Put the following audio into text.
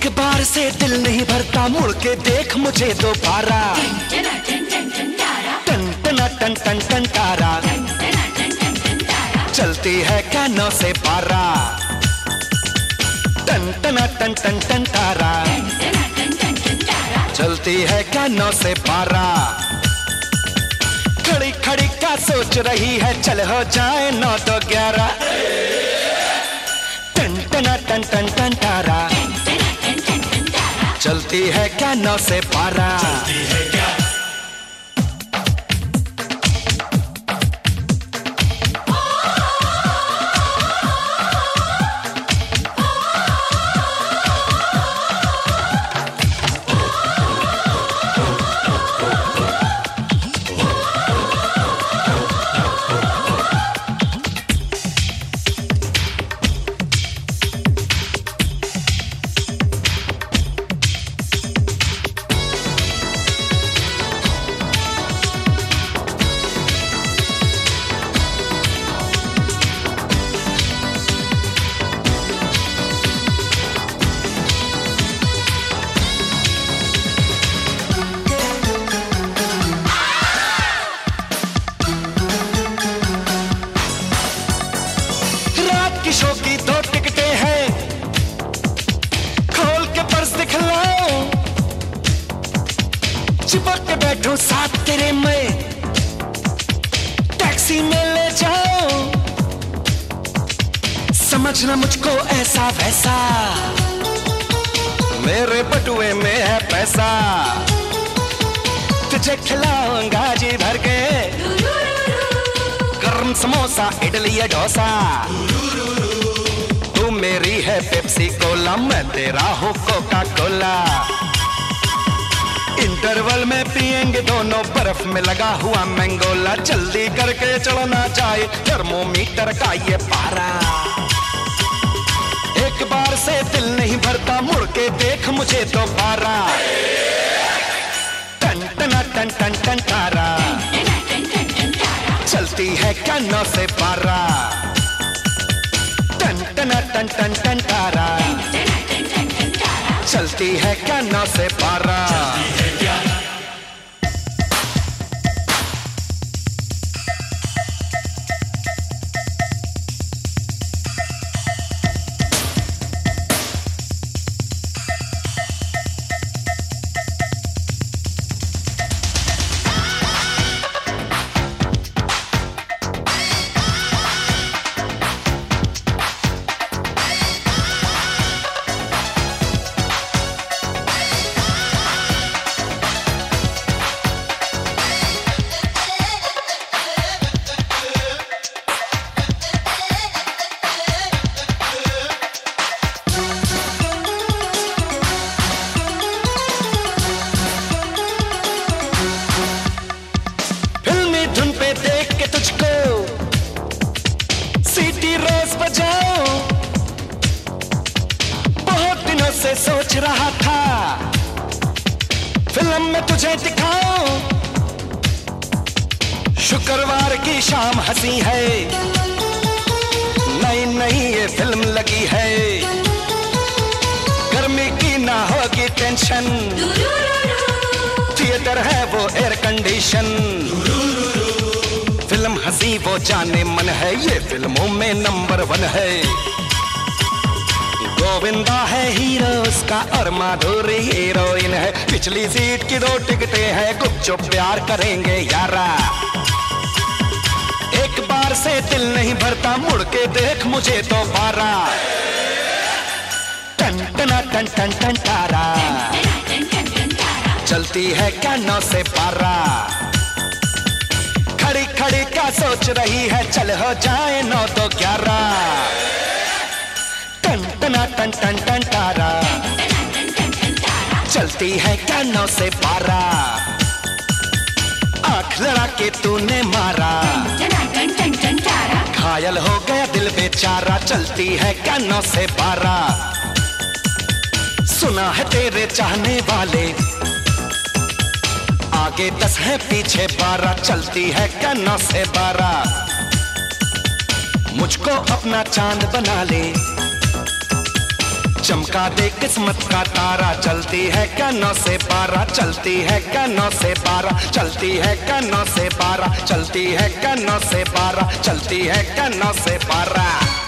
एक बार से दिल नहीं भरता, मुड़ के देख मुझे दोबारा। टन टना टन टन टन तारा, चलती है क्या 9 से 12। टन टना टन टन टन तारा, चलती है क्या 9 से 12। खड़ी खड़ी क्या सोच रही है, चल हो जाए 9 तो 11। टन टना टन टन टन तारा, चलती है क्या 9 से 12। शो की 2 टिकटें हैं, खोल के पर्स दिखलाओ, चिपक के बैठो साथ तेरे में, टैक्सी में ले जाओ, समझना मुझको ऐसा वैसा, मेरे बटुए में है पैसा, तुझे खिलाऊंगा जी भर के, गरम समोसा इडली या डोसा। तू मेरी है पेप्सी कोला, मैं तेरा हूँ कोका कोला। इंटरवल में पिएंगे दोनों, बर्फ में लगा हुआ मैंगोला। जल्दी करके चलना चाहिए, थर्मोमीटर का ये पारा। एक बार से दिल नहीं भरता, मुड़ के देख मुझे दोबारा। टन टना टन टन टन तारा, चलती है क्या 9 से 12। टन टना टन टन टन तारा, चलती है क्या 9 से 12। से सोच रहा था फिल्म में तुझे दिखाऊं, शुक्रवार की शाम हंसी है, नई नई ये फिल्म लगी है, गर्मी की ना होगी टेंशन, थिएटर है वो एयर कंडीशन, फिल्म हंसी वो जाने मन है, ये फिल्मों में नंबर 1 है। गोविंदा है हीरो उसका और माधुरी हीरोइन है, पिछली सीट की 2 टिकटें हैं, गुपचुप प्यार करेंगे यारा। एक बार से दिल नहीं भरता, मुड़ के देख मुझे दोबारा। टन टना टन टन टन तारा, चलती है क्या 9 से 12। खड़ी खड़ी क्या सोच रही है, चल हो जाए 9 तो 11। टन टना टन टन टन तारा, चलती है क्या 9 से 12। आंख लड़ा के तूने मारा, घायल हो गया दिल बेचारा, चलती है क्या 9 से 12। सुना है तेरे चाहने वाले, आगे 10 है पीछे 12, चलती है क्या 9 से 12। मुझको अपना चांद बना ले, चमका दे किस्मत का तारा, चलती है क्या 9 से 12, चलती है क्या 9 से 12, चलती है क्या 9 से 12, चलती है क्या 9 से 12, चलती है क्या 9 से 12।